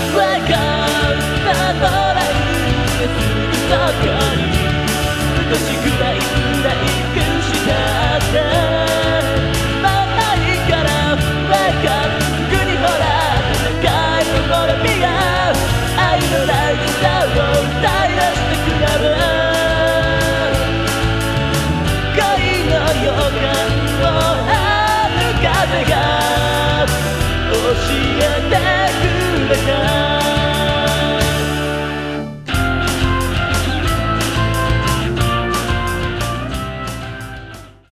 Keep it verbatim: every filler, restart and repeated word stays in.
Welcome パトラインですぐそこに少しくらいブレイクしたってまあいいから Welcome すぐにほら高いところ見合う愛の大事さを歌い出してくれる恋の予感をある風が教えてくれた